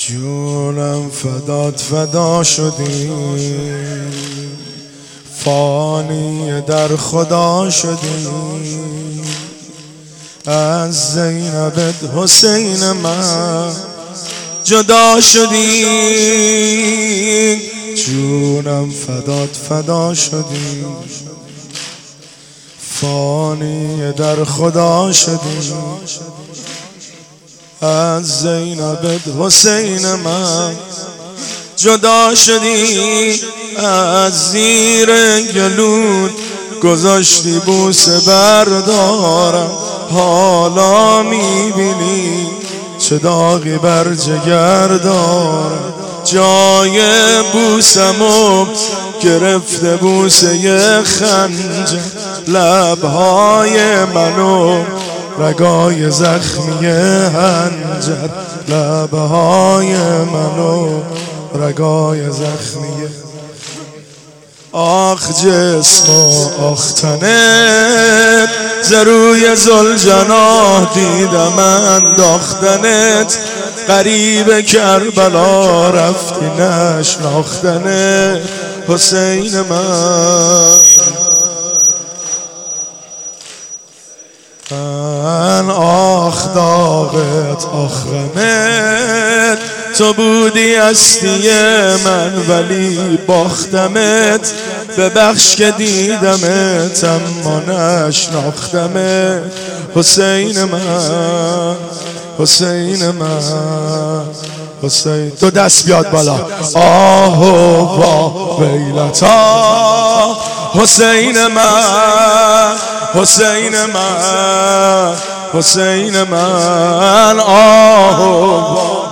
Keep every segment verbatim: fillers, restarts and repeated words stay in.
جونم فدات فدا شدی، فانی در خدا شدی. از زینبت حسین من جدا شدی، جونم فدات فدا شدی، فانی در خدا شدی. از زینبت حسین من جدا شدی، از زیر گلود گذاشتی بوسه بردارم. حالا میبینی چه داغی بر جگر دارم، جای بوسمو گرفته بوسه خنجر. لبهای منو رگای زخمی هنجر، لبهای منو رگای زخمی. آخ جسم و آخ تنت، زروی زلجناه دیدم انداختنت. غریب کربلا رفتی نشناختنت حسین من. من آخ داغت آخ غمت، تو بودی هستی من ولی باختمت. ببخش که دیدمت اما نشناختمت حسین من، حسین من، حسین. تو دست بیاد بالا. آه و وا ویلتا حسین من، حسین من، حسین من. آه و وا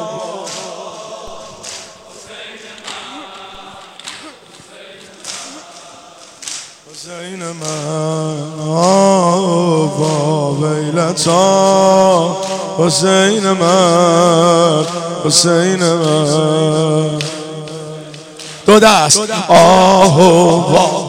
حسین من، آه وا ویلتا حسین من، حسین من. دو دست. آه وا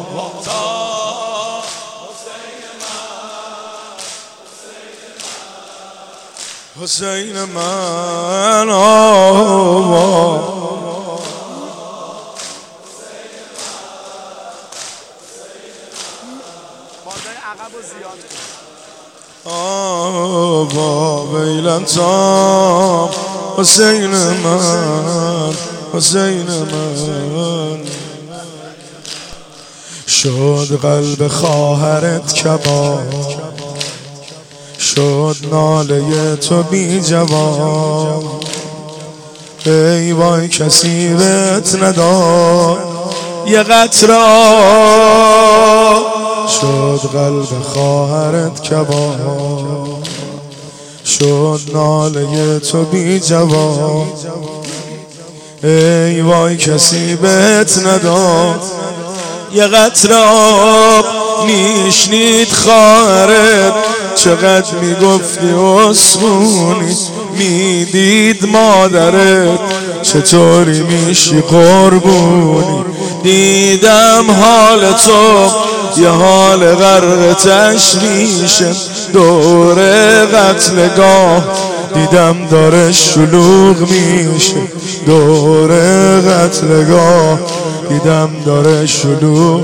حسین من، آه وا آه وا ویلتا حسین من، حسین من. شد قلب خواهرت کباب، شد ناله تو بی جواب. ای وای کسی بهت نداد یه قطره، شد قلب خواهرت کباب، شد ناله تو بی جواب. ای وای کسی بهت نداد یه قطره آب. میشنید خواهرت چقدر میگفتی اسمونی، میدید مادرت چطوری میشی قربونی. دیدم حال تو یه حال غرق تشویشه، دور قتلگاه دیدم داره شلوغ میشه. دور قتلگاه دیدم داره شلوغ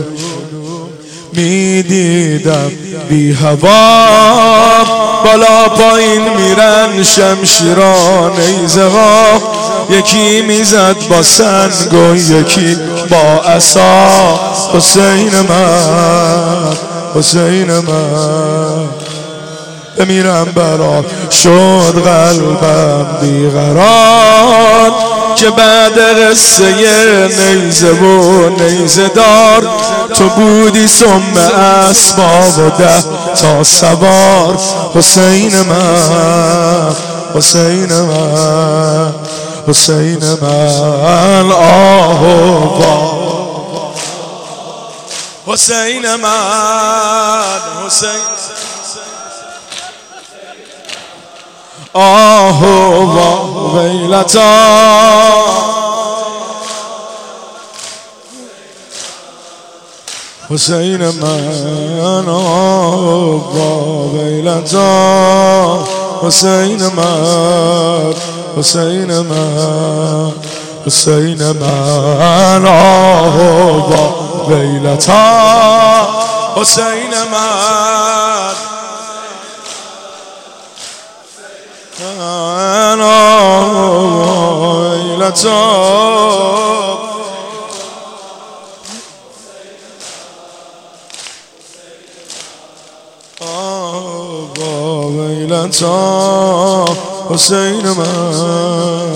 میدیدم. بی هوا بالا پایین میرن شمشیران نیزه ها، یکی میزد با سنگ و یکی با عصا. حسین من، حسین من. بمیرم برات شد قلبم بیقرار، که بعد قصه نیزه و نیزه دار تو بودی سم اسباب و ده تا سوار. حسین من، حسین من، حسین من. آه و وا حسین من، حسین. آه وا ویلتا حسین من، آه وا ویلتا حسین من. حسین من حسین من آه ویلتا حسین من من آه ویلتا ویلتا حسین من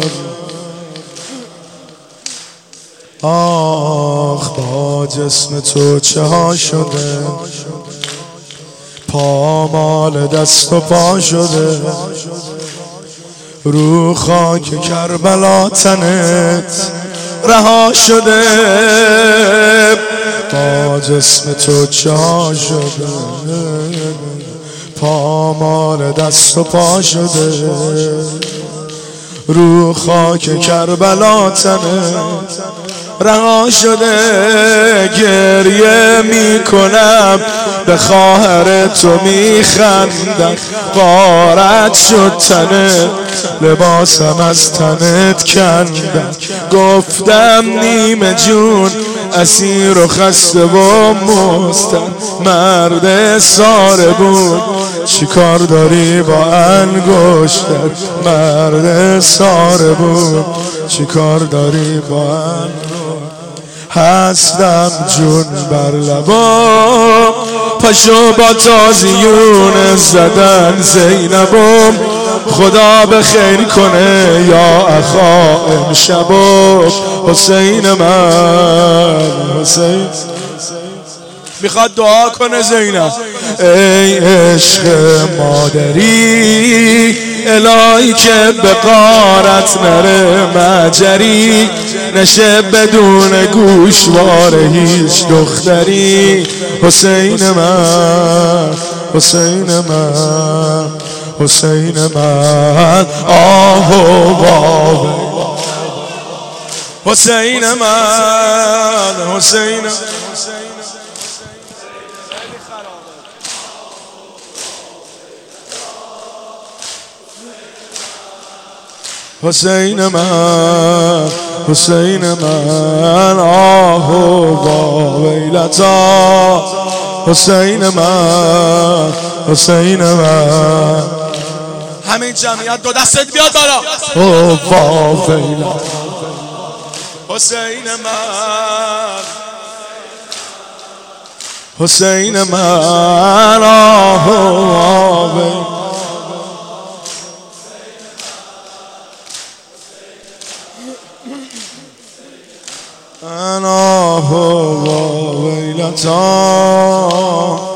آخ با جسم تو چه ها شده پامال دست و پا شده رو خاک کربلا تنت رها شده با جسم تو چه ها شده پامال دست و پا شده رو خاک کربلا تنت رها شده گریه میکنم به خواهر تو میخندم غارت شد تنت لباسم از تنت کندم گفتم نیمه جون اسیر و خسته و مستم مرد ساره بود چی کار داری با انگشتت مرد ساره بود چی کار داری با انگشتت هستم جون بر لبام پاشو با تازیون زدن زینبم خدا به خیر کنه یا اخا امشبم حسین من حسین میخواد دعا کنه زینب ای عشق مادری الهی که به غارت نره مجری نشه بدون گوشواره هیچ دختری حسین من حسین من حسین من آه و حسین من حسین حسین من حسین من آه و ویلتا حسین من حسین من همین جمعیت دو دستت بیاد بالا اوه و ویلتا حسین من حسین من آه و ویلتا أنا هو ويلتا